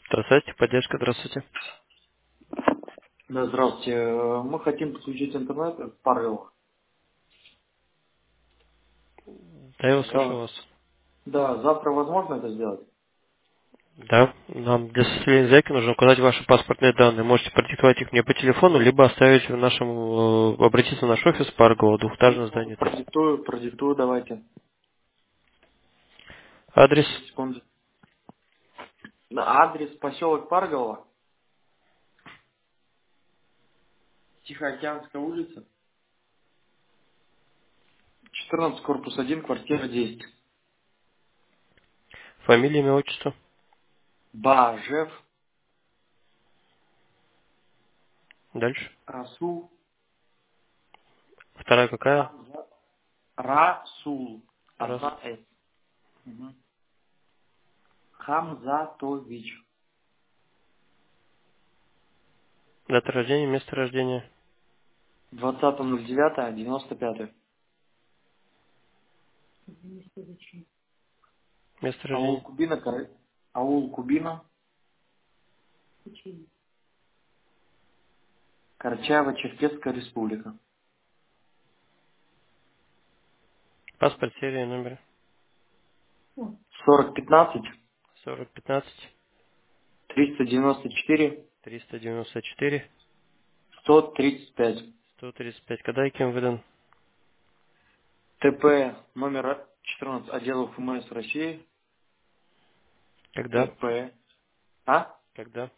Здравствуйте, поддержка, здравствуйте. Да, здравствуйте. Мы хотим подключить интернет в Парвелах. Да, я услышал Да. вас. Да, завтра возможно это сделать? Да, нам для составления заявки нужно указать ваши паспортные данные. Можете продиктовать их мне по телефону, либо оставить в нашем, обратиться в наш офис Паргова, двухэтажное Ну, здание. продиктую, давайте. Адрес, Секунду. Да, адрес поселок Паргола, Тихоокеанская улица, 14, корпус 1, квартира 10. фамилия, имя, отчество. Бажев, Дальше. Расул, Вторая какая? Хамза, Расул, Раз. одна С. Угу. Хамзатович. Дата рождения, место рождения. 20.09.95. Место Аул рождения. Кубина, Аул Кубина, Карачаево-Черкесская республика. Паспорт, серия, номер. 4015 4015 394 394 135. 135. Когда и кем выдан? ТП номер 14 отдела ФМС России. Когда? ТП. А? Когда?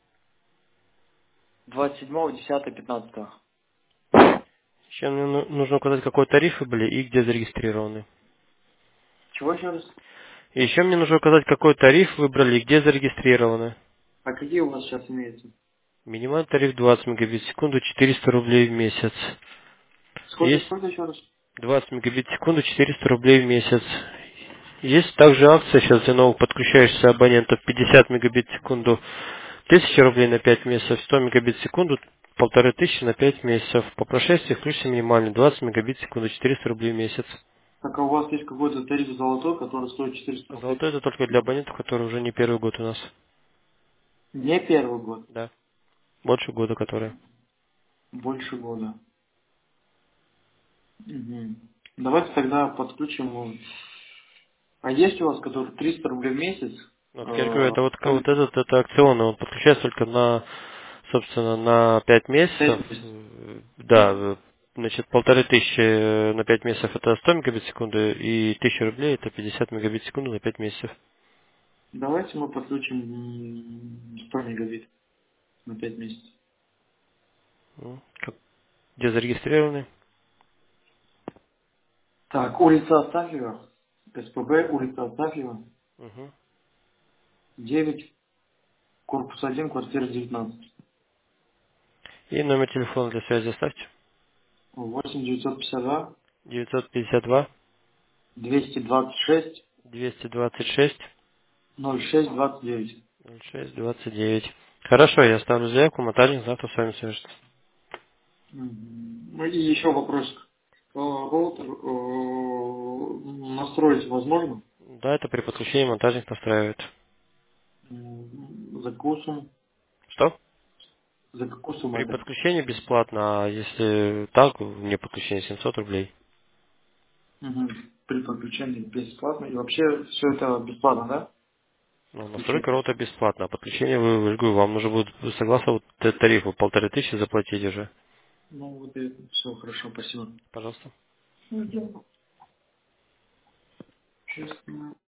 27.10.15. Еще мне нужно указать, какой тариф вы были и где зарегистрированы. Чего еще раз? И еще мне нужно указать, какой тариф выбрали и где зарегистрированы. А какие у вас сейчас имеются? Минимальный тариф 20 мегабит в секунду, 400 рублей в месяц. Сколько, Есть сколько еще раз? 20 мегабит в секунду, 400 рублей в месяц. Есть также акция сейчас для новых подключающихся абонентов 50 мегабит в секунду, 1000 рублей на 5 месяцев, 100 мегабит в секунду, 1500 на 5 месяцев. По прошествии включится минимальный 20 мегабит в секунду, 400 рублей в месяц. Так, а у вас есть какой-то тариф золотой, который стоит 400 рублей? Золотой это только для абонентов, которые уже не первый год у нас. Не первый год. Да. Больше года, которые. Больше года. Угу. Давайте тогда подключим. А есть у вас, который 300 рублей в месяц? Вот, я же говорю, это вот Только этот, это акционный, он подключается только на, собственно, на 5 месяцев. 5 месяцев. Да, значит, 1500 на 5 месяцев это 100 мегабит в секунду, и 1000 рублей это 50 мегабит в секунду на 5 месяцев. Давайте мы подключим 100 мегабит на 5 месяцев. Ну, где зарегистрированы? Так, улица Астафьева, СПБ, улица Астафьева, Угу. 9, корпус 1, квартира 19. И номер телефона для связи оставьте. 8 952 952 226 226 06 29. 06 29. Хорошо, я ставлю заявку, монтажник завтра с вами свяжется. Ну и еще вопросик. Роутер настроить возможно? Да, это при подключении монтажник настраивает. За какую сумму? Что? За какую сумму При это? подключении бесплатно, а если так, вне подключения 700 рублей. При подключении бесплатно. И вообще все это бесплатно, да? Ну, настройка Включить. роута бесплатно, а подключение, вы же говорю, вам нужно будет, согласно вот тарифу, 1500 заплатить уже. Ну вот и все хорошо, спасибо. Пожалуйста. Честно.